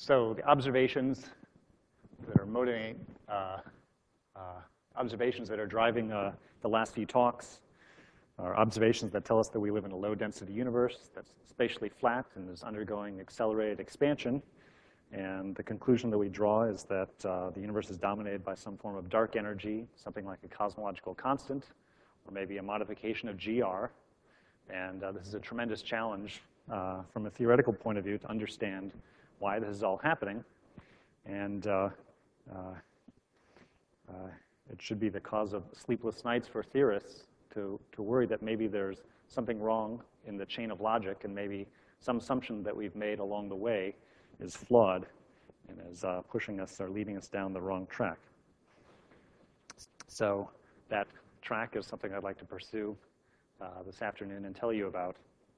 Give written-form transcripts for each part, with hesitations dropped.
So the observations that are motivating, observations that are driving the last few talks are observations that tell us that we live in a low-density universe that's spatially flat and is undergoing accelerated expansion. And the conclusion that we draw is that the universe is dominated by some form of dark energy, something like a cosmological constant, or maybe a modification of GR. And this is a tremendous challenge from a theoretical point of view to understand why this is all happening. And it should be the cause of sleepless nights for theorists to worry that maybe there's something wrong in the chain of logic, and maybe some assumption that we've made along the way is flawed and is pushing us or leading us down the wrong track. So that track is something I'd like to pursue this afternoon and tell you about.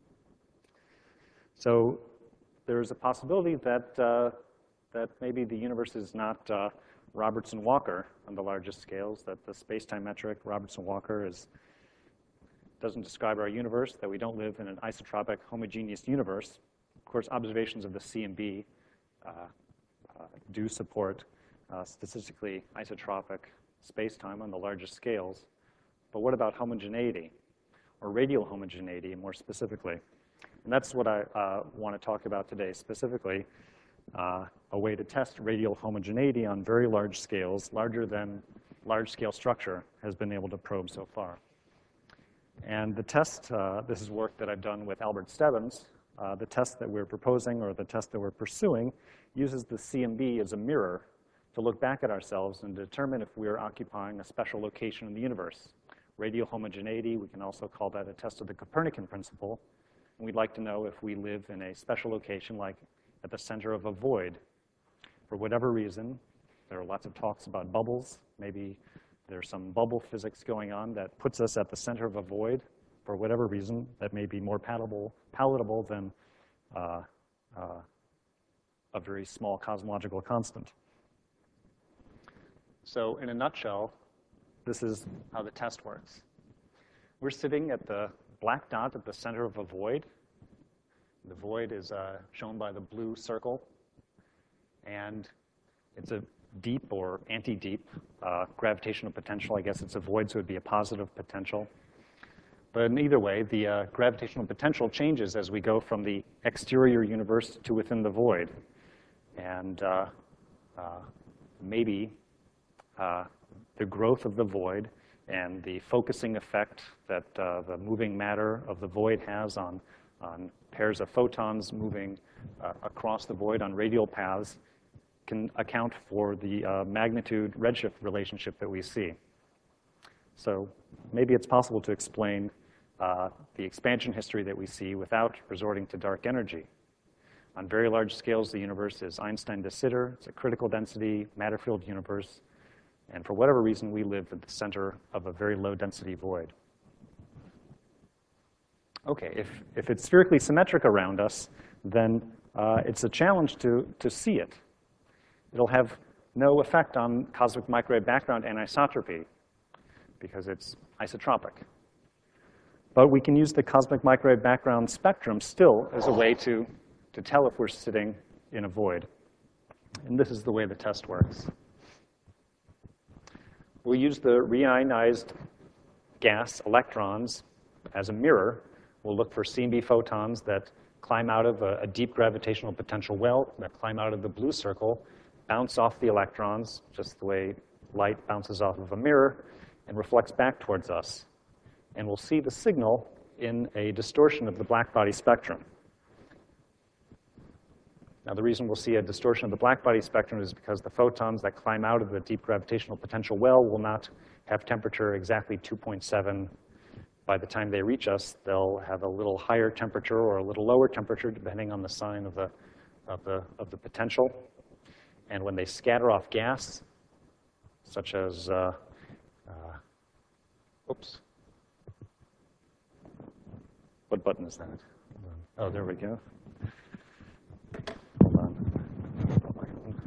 So there's a possibility that, that maybe the universe is not Robertson-Walker on the largest scales, that the space-time metric Robertson-Walker doesn't describe our universe, that we don't live in an isotropic homogeneous universe. Of course, observations of the CMB do support statistically isotropic space-time on the largest scales. But what about homogeneity, or radial homogeneity more specifically? And that's what I want to talk about today, specifically a way to test radial homogeneity on very large scales, larger than large-scale structure has been able to probe so far. And the test, this is work that I've done with Albert Stebbins. The test that we're proposing, or the test that we're pursuing, uses the CMB as a mirror to look back at ourselves and determine if we're occupying a special location in the universe. Radial homogeneity, we can also call that a test of the Copernican principle. And we'd like to know if we live in a special location, like at the center of a void. For whatever reason, there are lots of talks about bubbles. Maybe there's some bubble physics going on that puts us at the center of a void. For whatever reason, that may be more palatable than a very small cosmological constant. So in a nutshell, this is how the test works. We're sitting at the black dot at the center of a void. The void is shown by the blue circle. And it's a deep or anti-deep gravitational potential. I guess it's a void, so it would be a positive potential. But in either way, the gravitational potential changes as we go from the exterior universe to within the void. And maybe the growth of the void and the focusing effect that the moving matter of the void has on pairs of photons moving across the void on radial paths can account for the magnitude redshift relationship that we see. So maybe it's possible to explain the expansion history that we see without resorting to dark energy. On very large scales, the universe is Einstein de Sitter. It's a critical density matter-filled universe. And for whatever reason, we live at the center of a very low-density void. OK, if it's spherically symmetric around us, then it's a challenge to see it. It'll have no effect on cosmic microwave background anisotropy because it's isotropic. But we can use the cosmic microwave background spectrum still as a way to tell if we're sitting in a void. And this is the way the test works. We'll use the reionized gas electrons as a mirror. We'll look for CMB photons that climb out of a deep gravitational potential well, that climb out of the blue circle, bounce off the electrons, just the way light bounces off of a mirror, and reflects back towards us. And we'll see the signal in a distortion of the blackbody spectrum. Now, the reason we'll see a distortion of the blackbody spectrum is because the photons that climb out of the deep gravitational potential well will not have temperature exactly 2.7. By the time they reach us, they'll have a little higher temperature or a little lower temperature, depending on the sign of the potential. And when they scatter off gas, such as, oops. What button is that? Oh, there we go. Hold on.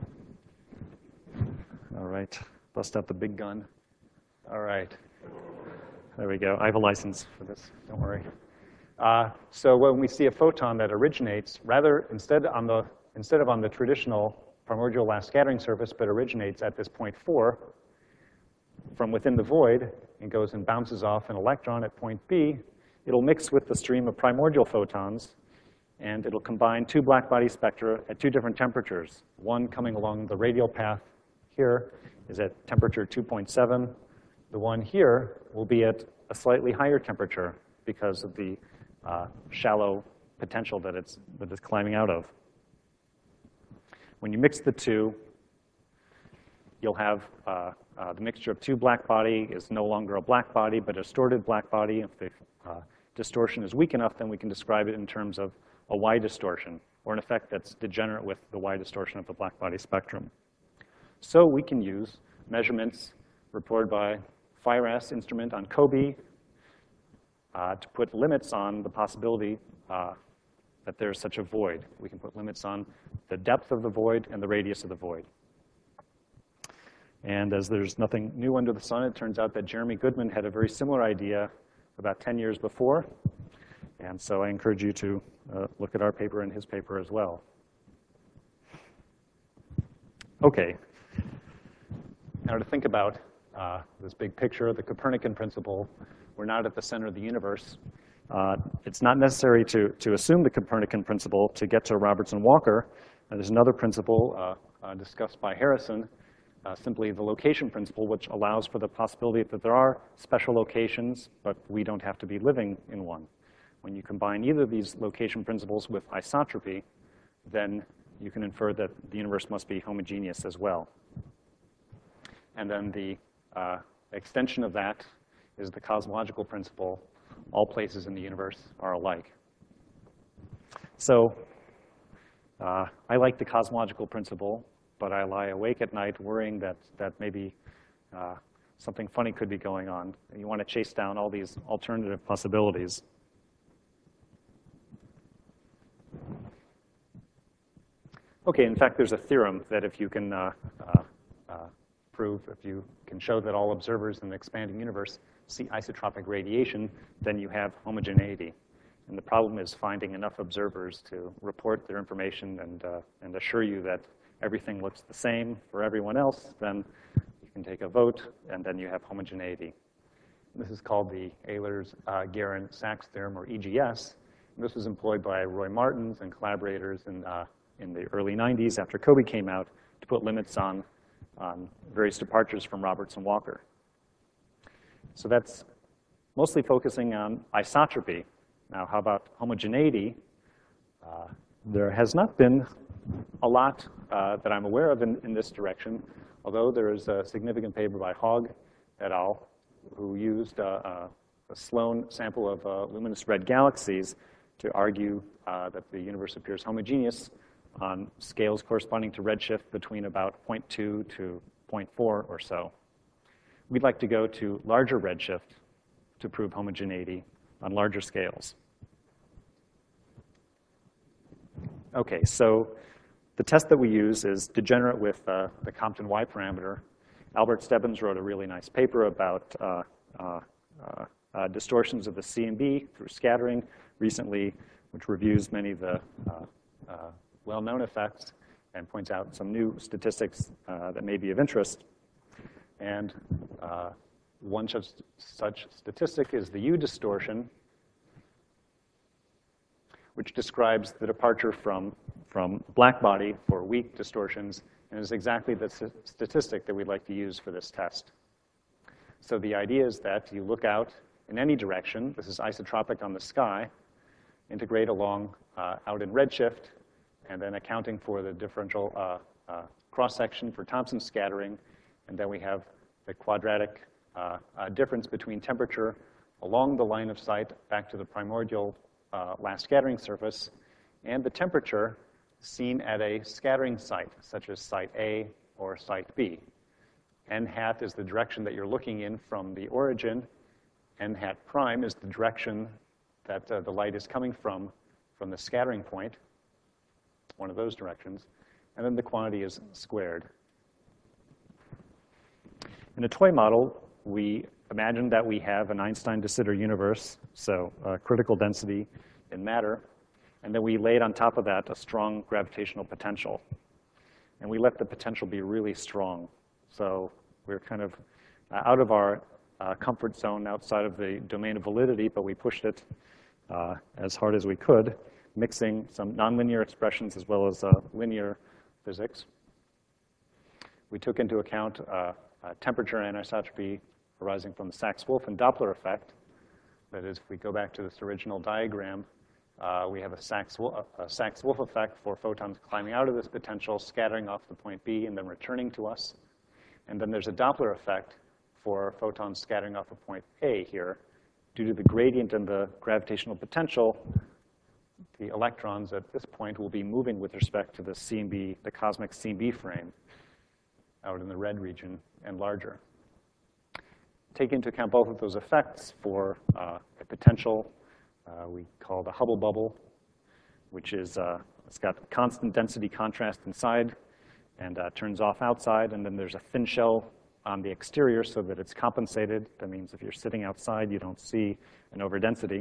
All right, bust out the big gun. All right, there we go. I have a license for this, don't worry. So when we see a photon that originates, instead instead of on the traditional primordial last scattering surface, but originates at this point 4 from within the void and goes and bounces off an electron at point B, it'll mix with the stream of primordial photons, and it'll combine two blackbody spectra at two different temperatures. One coming along the radial path here is at temperature 2.7. The one here will be at a slightly higher temperature because of the shallow potential that it's climbing out of. When you mix the two, you'll have the mixture of two blackbody is no longer a blackbody, but a distorted blackbody. If the distortion is weak enough, then we can describe it in terms of a Y distortion, or an effect that's degenerate with the Y distortion of the blackbody spectrum. So we can use measurements reported by FIRAS instrument on COBE to put limits on the possibility that there's such a void. We can put limits on the depth of the void and the radius of the void. And as there's nothing new under the sun, it turns out that Jeremy Goodman had a very similar idea about 10 years before. And so I encourage you to look at our paper and his paper as well. OK. Now to think about this big picture, the Copernican principle, we're not at the center of the universe. It's not necessary to assume the Copernican principle to get to Robertson-Walker. There's another principle discussed by Harrison, simply the location principle, which allows for the possibility that there are special locations, but we don't have to be living in one. When you combine either of these location principles with isotropy, then you can infer that the universe must be homogeneous as well. And then the extension of that is the cosmological principle. All places in the universe are alike. So I like the cosmological principle, but I lie awake at night worrying that maybe something funny could be going on. And you want to chase down all these alternative possibilities. OK, in fact, there's a theorem that if you can if you can show that all observers in the expanding universe see isotropic radiation, then you have homogeneity. And the problem is finding enough observers to report their information and assure you that everything looks the same for everyone else. Then you can take a vote, and then you have homogeneity. This is called the Ehlers-Garon-Sachs theorem, or EGS. And this was employed by Roy Martins and collaborators in the early 90s after COBE came out to put limits on various departures from Robertson-Walker. So that's mostly focusing on isotropy. Now, how about homogeneity? There has not been a lot that I'm aware of in this direction, although there is a significant paper by Hogg et al., who used a Sloan sample of luminous red galaxies to argue that the universe appears homogeneous on scales corresponding to redshift between about 0.2 to 0.4 or so. We'd like to go to larger redshift to prove homogeneity on larger scales. OK, so the test that we use is degenerate with the Compton Y parameter. Albert Stebbins wrote a really nice paper about distortions of the CMB through scattering recently, which reviews many of the well-known effects and points out some new statistics that may be of interest. And one such statistic is the U distortion, which describes the departure from blackbody for weak distortions, and is exactly the statistic that we'd like to use for this test. So the idea is that you look out in any direction. This is isotropic on the sky. Integrate along out in redshift, and then accounting for the differential cross-section for Thompson scattering. And then we have the quadratic difference between temperature along the line of sight back to the primordial last scattering surface, and the temperature seen at a scattering site, such as site A or site B. N hat is the direction that you're looking in from the origin. N hat prime is the direction that the light is coming from the scattering point, one of those directions. And then the quantity is squared. In a toy model, we imagine that we have an Einstein de Sitter universe, so critical density in matter. And then we laid on top of that a strong gravitational potential. And we let the potential be really strong. So we're kind of out of our comfort zone, outside of the domain of validity, but we pushed it as hard as we could, mixing some nonlinear expressions as well as linear physics. We took into account temperature anisotropy arising from the Sachs-Wolf and Doppler effect. That is, if we go back to this original diagram, we have a Sachs-Wolf effect for photons climbing out of this potential, scattering off the point B, and then returning to us. And then there's a Doppler effect for photons scattering off of point A here. Due to the gradient in the gravitational potential, the electrons at this point will be moving with respect to the CMB, the cosmic CMB frame out in the red region and larger. Take into account both of those effects for a potential we call the Hubble bubble, which is it's got constant density contrast inside and turns off outside. And then there's a thin shell on the exterior so that it's compensated. That means if you're sitting outside, you don't see an overdensity.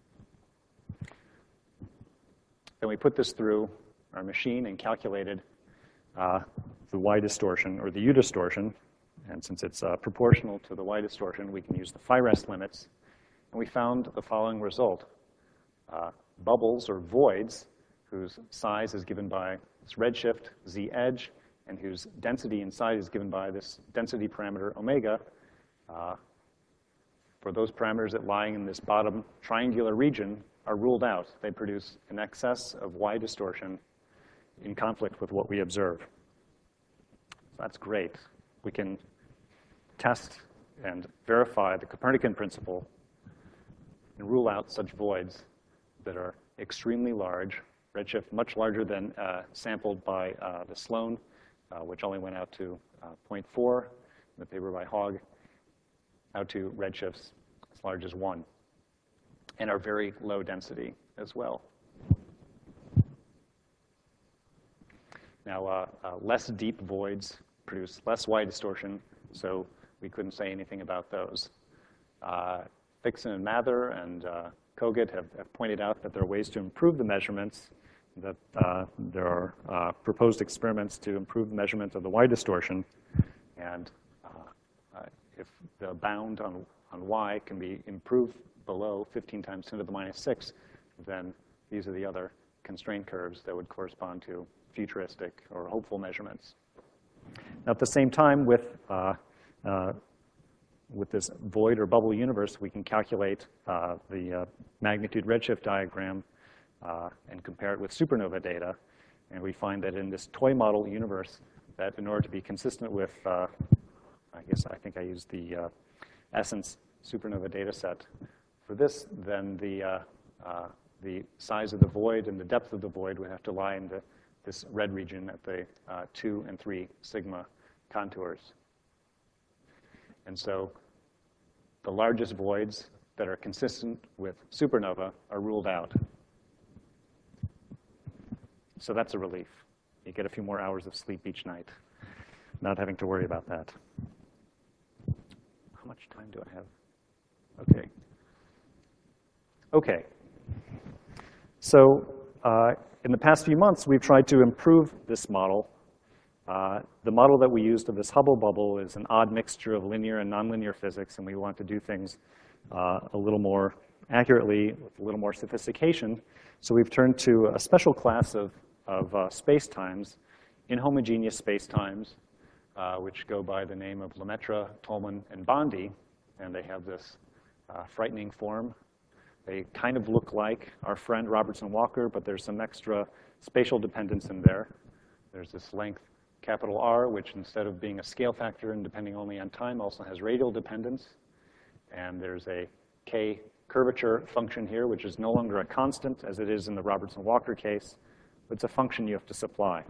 Then we put this through our machine and calculated the Y distortion, or the U distortion. And since it's proportional to the Y distortion, we can use the phi rest limits. And we found the following result. Bubbles, or voids, whose size is given by this redshift, Z edge, and whose density inside is given by this density parameter, omega, for those parameters that lie in this bottom triangular region, are ruled out. They produce an excess of Y distortion in conflict with what we observe. So that's great. We can test and verify the Copernican principle and rule out such voids that are extremely large, redshift much larger than sampled by the Sloan, which only went out to 0.4 in the paper by Hogg, out to redshifts as large as 1, and are very low density as well. Now, less deep voids produce less Y distortion, so we couldn't say anything about those. Fixon and Mather and Kogut have pointed out that there are ways to improve the measurements, that there are proposed experiments to improve the measurement of the Y distortion. And if the bound on Y can be improved below 15 times 10 to the minus 6, then these are the other constraint curves that would correspond to futuristic or hopeful measurements. Now, at the same time, with this void or bubble universe, we can calculate the magnitude redshift diagram and compare it with supernova data. And we find that in this toy model universe, that in order to be consistent with, I think I used the Essence supernova data set for this, then the size of the void and the depth of the void would have to lie in this red region at the 2 and 3 sigma contours. And so the largest voids that are consistent with supernova are ruled out. So that's a relief. You get a few more hours of sleep each night, not having to worry about that. How much time do I have? Okay. Okay. So in the past few months, we've tried to improve this model. The model that we used of this Hubble bubble is an odd mixture of linear and nonlinear physics, and we want to do things a little more accurately, with a little more sophistication. So we've turned to a special class of spacetimes, inhomogeneous spacetimes, which go by the name of Lemaitre, Tolman, and Bondi, and they have this frightening form. They kind of look like our friend Robertson-Walker, but there's some extra spatial dependence in there. There's this length capital R, which instead of being a scale factor and depending only on time, also has radial dependence. And there's a K curvature function here, which is no longer a constant, as it is in the Robertson-Walker case, but it's a function you have to supply.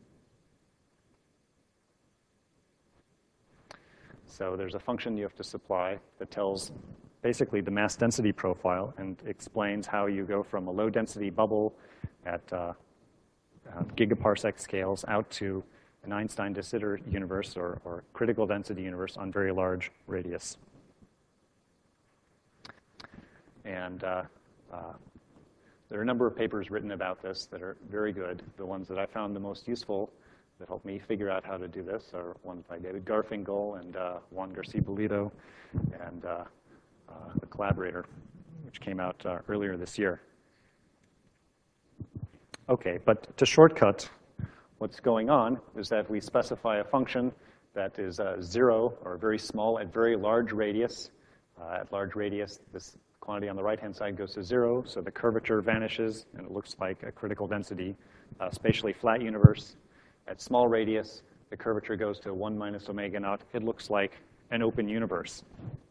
So there's a function you have to supply that tells basically the mass density profile and explains how you go from a low density bubble at gigaparsec scales out to an Einstein de Sitter universe or critical density universe on very large radius. And There are a number of papers written about this that are very good. The ones that I found the most useful that helped me figure out how to do this are ones by David Garfinkel and Juan Garcia-Bolito and the Collaborator, which came out earlier this year. Okay, but to shortcut, what's going on is that we specify a function that is 0 or very small at very large radius. At large radius, this quantity on the right-hand side goes to 0, so the curvature vanishes, and it looks like a critical density spatially flat universe. At small radius, the curvature goes to 1 minus omega naught. It looks like an open universe.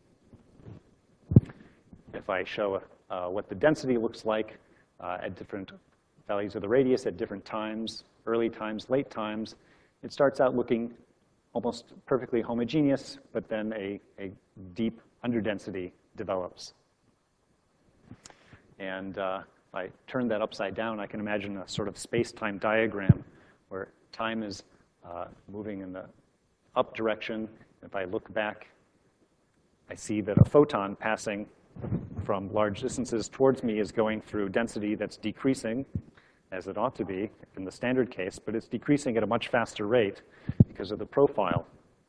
If I show what the density looks like at different values of the radius at different times, early times, late times, it starts out looking almost perfectly homogeneous, but then a deep underdensity develops. And if I turn that upside down, I can imagine a sort of space-time diagram where time is moving in the up direction. If I look back, I see that a photon passing from large distances towards me is going through density that's decreasing, as it ought to be in the standard case, but it's decreasing at a much faster rate because of the profile.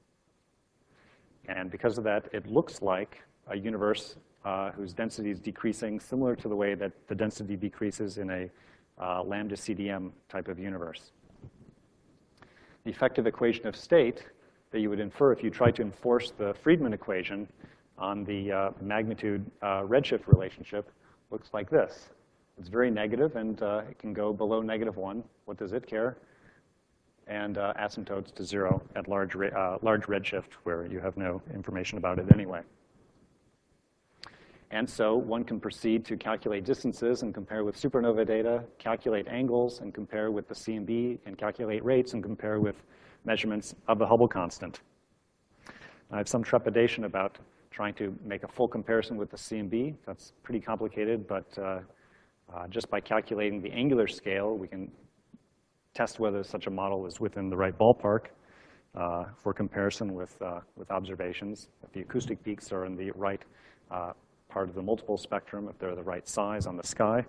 And because of that, it looks like a universe whose density is decreasing, similar to the way that the density decreases in a lambda CDM type of universe. The effective equation of state that you would infer if you try to enforce the Friedmann equation on the magnitude redshift relationship looks like this. It's very negative, and it can go below -1. What does it care? And asymptotes to 0 at large redshift, where you have no information about it anyway. And so one can proceed to calculate distances and compare with supernova data, calculate angles and compare with the CMB, and calculate rates and compare with measurements of the Hubble constant. I have some trepidation about trying to make a full comparison with the CMB. That's pretty complicated, but just by calculating the angular scale, we can test whether such a model is within the right ballpark for comparison with observations. If the acoustic peaks are in the right part of the multiple spectrum, if they're the right size on the sky.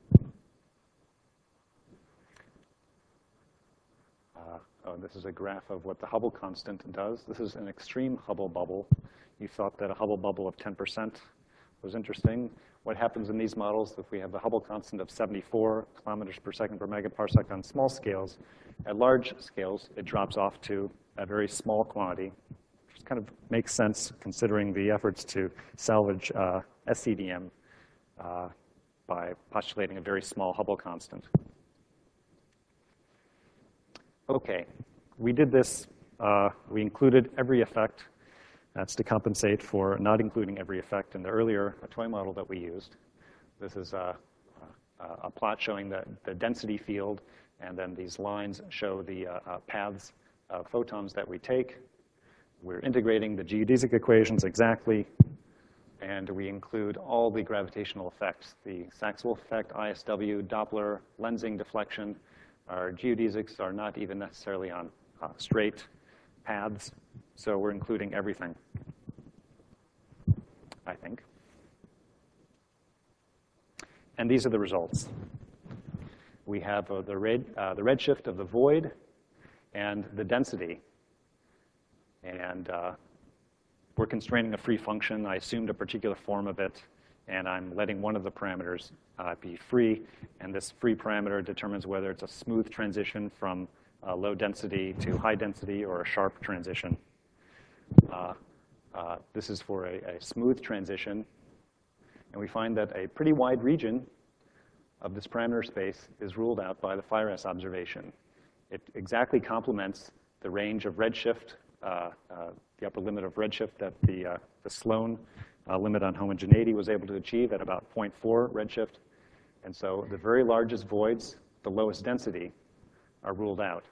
This is a graph of what the Hubble constant does. This is an extreme Hubble bubble. You thought that a Hubble bubble of 10% was interesting. What happens in these models if we have the Hubble constant of 74 kilometers per second per megaparsec on small scales? At large scales, it drops off to a very small quantity, which kind of makes sense considering the efforts to salvage SCDM by postulating a very small Hubble constant. Okay, we did this. We included every effect. That's to compensate for not including every effect in the earlier toy model that we used. This is a plot showing the density field, and then these lines show the paths of photons that we take. We're integrating the geodesic equations exactly, and we include all the gravitational effects, the Sachs-Wolf effect, ISW, Doppler, lensing, deflection. Our geodesics are not even necessarily on straight paths, so we're including everything, I think. And these are the results. We have the redshift of the void and the density. And we're constraining a free function. I assumed a particular form of it, and I'm letting one of the parameters be free. And this free parameter determines whether it's a smooth transition from low density to high density or a sharp transition. This is for a smooth transition. And we find that a pretty wide region of this parameter space is ruled out by the phi-res observation. It exactly complements the range of redshift, the upper limit of redshift that the Sloan limit on homogeneity was able to achieve at about 0.4 redshift. And so the very largest voids, the lowest density, are ruled out.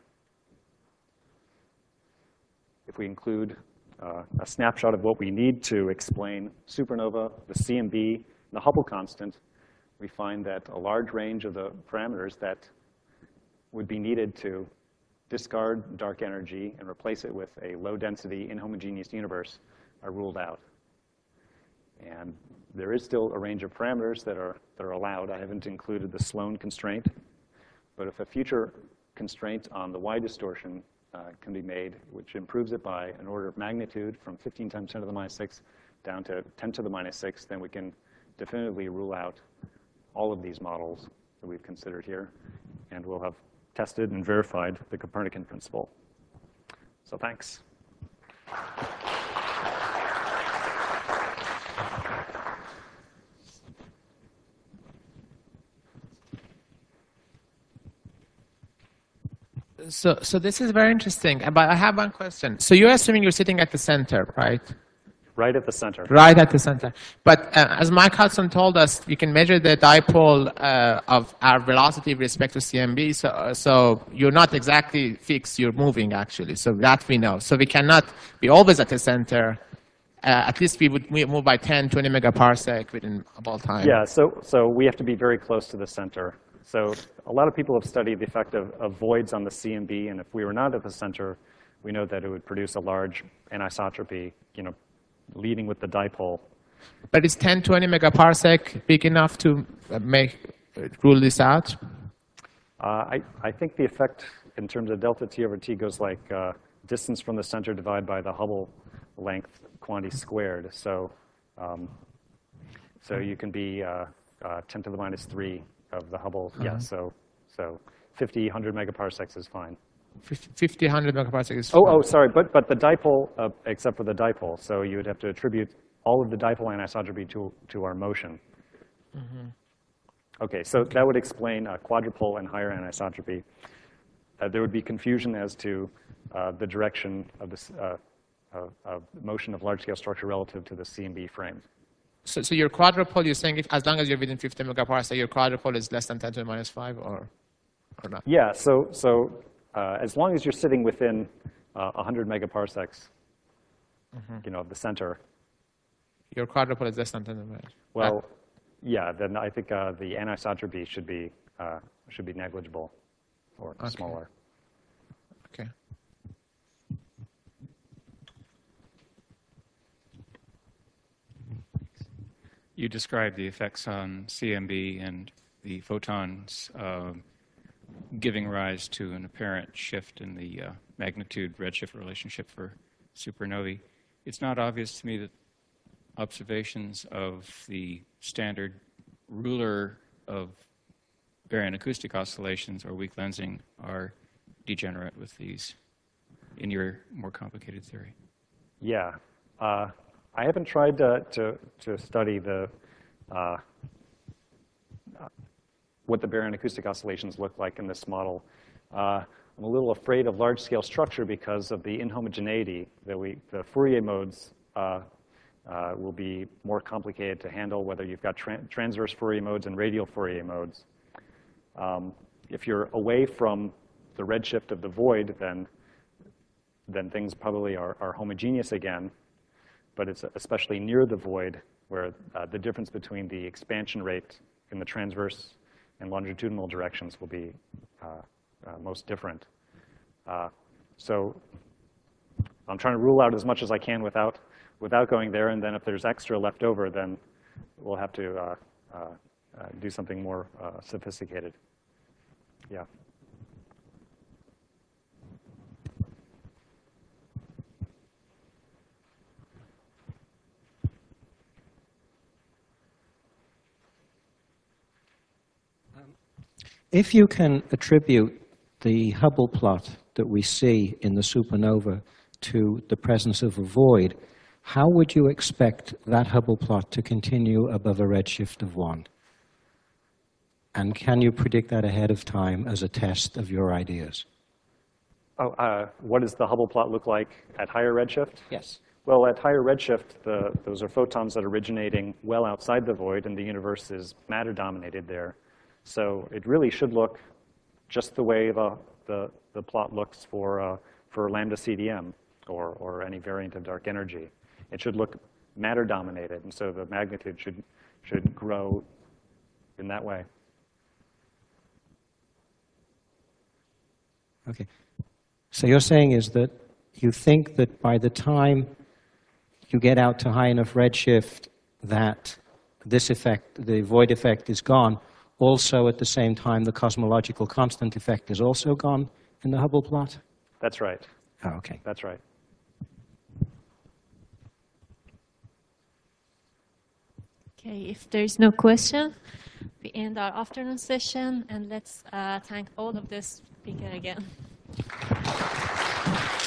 If we include a snapshot of what we need to explain supernova, the CMB, the Hubble constant, we find that a large range of the parameters that would be needed to discard dark energy and replace it with a low-density, inhomogeneous universe are ruled out. And There is still a range of parameters that are allowed. I haven't included the Sloan constraint. But if a future constraint on the Y distortion can be made, which improves it by an order of magnitude from 15 times 10 to the minus 6 down to 10 to the minus 6, then we can definitively rule out all of these models that we've considered here. And we'll have tested and verified the Copernican principle. So thanks. So this is very interesting, but I have one question. So you're assuming you're sitting at the center, right? Right at the center. Right at the center. But as Mike Hudson told us, you can measure the dipole of our velocity with respect to CMB. So you're not exactly fixed, you're moving actually. So that we know. So we cannot be always at the center. At least we would move by 10, 20 megaparsec within about time. Yeah, so we have to be very close to the center. So a lot of people have studied the effect of voids on the CMB, and if we were not at the center, we know that it would produce a large anisotropy, leading with the dipole. But is 10, 20 megaparsec big enough to rule this out? I think the effect in terms of delta T over T goes like distance from the center divided by the Hubble length quantity squared. So you can be 10 to the minus 3 of the Hubble. Yeah, so 50, 100 megaparsecs is fine. 50, 100 megaparsec is fine. Oh, sorry, but the dipole, except for the dipole. So you would have to attribute all of the dipole anisotropy to our motion. Mm-hmm. Okay, so that would explain quadrupole and higher anisotropy. There would be confusion as to the direction of the motion of large-scale structure relative to the CMB frame. So your quadrupole, you're saying as long as you're within 50 megaparsec, your quadrupole is less than 10 to the minus 5, or not? Yeah, so as long as you're sitting within 100 megaparsecs, of the center. Your quadrupole is less than 10 to the minus. Well, yeah, then I think the anisotropy should be negligible or smaller. Okay. You described the effects on CMB and the photons giving rise to an apparent shift in the magnitude-redshift relationship for supernovae. It's not obvious to me that observations of the standard ruler of baryon acoustic oscillations or weak lensing are degenerate with these in your more complicated theory. Yeah. I haven't tried to study what the baryon acoustic oscillations look like in this model. I'm a little afraid of large-scale structure because of the inhomogeneity that the Fourier modes will be more complicated to handle, whether you've got transverse Fourier modes and radial Fourier modes. If you're away from the redshift of the void, then things probably are homogeneous again. But it's especially near the void where the difference between the expansion rate in the transverse and longitudinal directions will be most different. So I'm trying to rule out as much as I can without going there, and then if there's extra left over, then we'll have to do something more sophisticated. Yeah. If you can attribute the Hubble plot that we see in the supernova to the presence of a void, how would you expect that Hubble plot to continue above a redshift of 1? And can you predict that ahead of time as a test of your ideas? What does the Hubble plot look like at higher redshift? Yes. Well, at higher redshift, those are photons that are originating well outside the void, and the universe is matter-dominated there. So it really should look just the way the plot looks for lambda CDM or any variant of dark energy. It should look matter-dominated, and so the magnitude should grow in that way. Okay. So you're saying is that you think that by the time you get out to high enough redshift that this effect, the void effect, is gone, also at the same time the cosmological constant effect is also gone in the Hubble plot? That's right. Oh, okay. That's right. Okay, if there is no question, we end our afternoon session, and let's thank all of the speakers again.